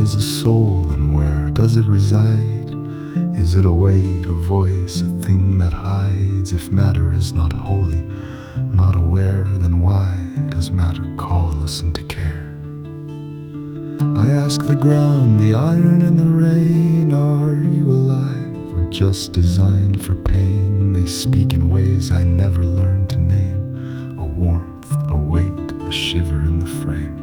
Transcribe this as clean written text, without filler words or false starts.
is a soul, and where does it reside? Is it a way to voice a thing that hides? If matter is not holy, not aware, then why does matter call us into care? I ask the ground, the iron and the rain, are you alive or just designed for pain? They speak in ways I never learned to name, a warmth, a weight, a shiver in the frame.